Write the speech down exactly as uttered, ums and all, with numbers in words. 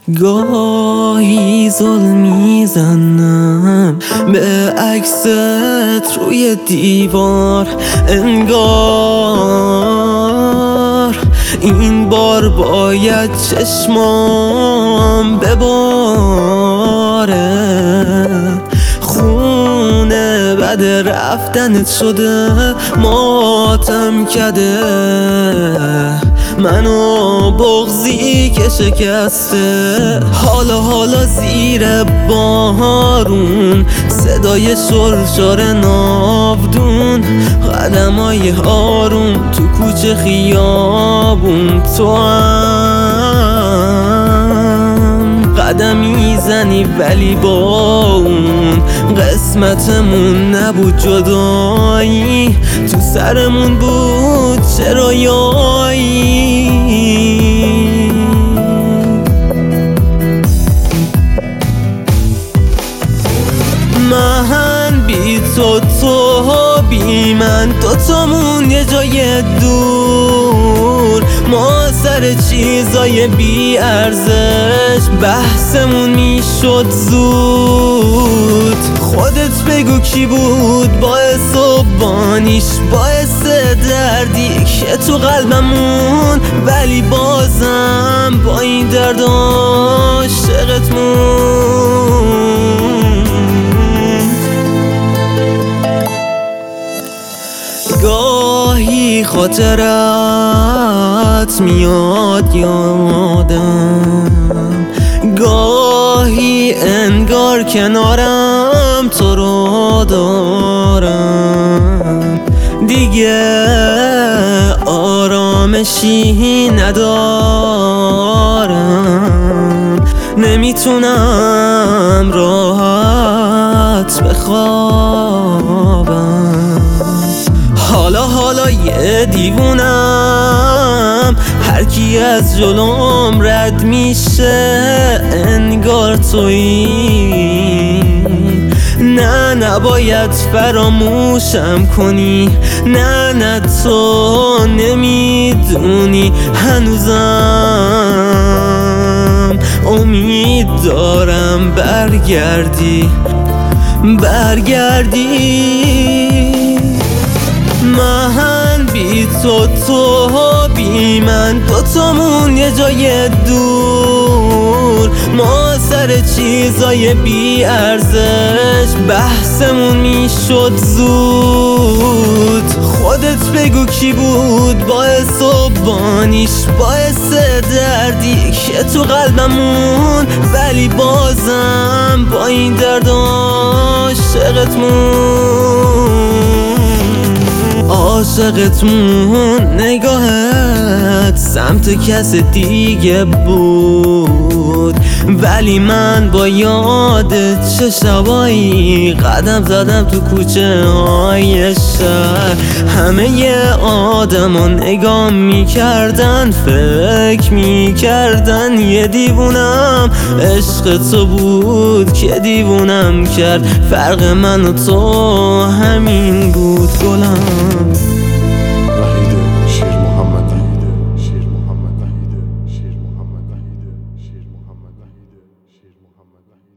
گاهی ظلم میزنم به عکست روی دیوار، انگار این بار باید چشمام بباره. خونه بد رفتنت شده، ماتم کده منو بغضی که شکسته. حالا حالا زیر بارون صدای شرشر ناودون، قدمای آروم تو کوچه خیابون. تو هم قدم میزنی ولی با اون قسمتمون نبود جدایی، تو سرمون بود چرایایی. من بی تو، تو بی من، دوتامون یه جای دور، ما سر چیزای بی ارزش بحثمون میشد زود. خودت بگو کی بود باعث و بانیش، باعث دردی که تو قلبمون، ولی بازم با این درد عاشقت موند. گاهی خاطرت میاد یادم، گاهی انگار کنارم تو رو دارم. دیگه آرامشی ندارم، نمیتونم راحت بخوابم. حالا حالا یه دیوونم، هر کی از جلوم رد میشه انگار تویی. نه نباید فراموشم کنی، نه نه تو نمیدونی هنوزم امید دارم برگردی برگردی. من بی تو، تو بی من، دوتامون یه جای دور، ما سر چیزای بی ارزش بحثمون میشد زود. خودت بگو کی بود باعث و بانیش، باعث دردی که تو قلبمون، ولی بازم با این درد عاشقت موند. عاشقتمون نگاهت سمت کس دیگه بود، ولی من با یادت چه شبایی قدم زدم تو کوچه های شهر. همه آدم ها نگاه میکردن، فکر میکردن یه دیوونم، عشق تو بود که دیوونم کرد. فرق من و تو همین بود گلم.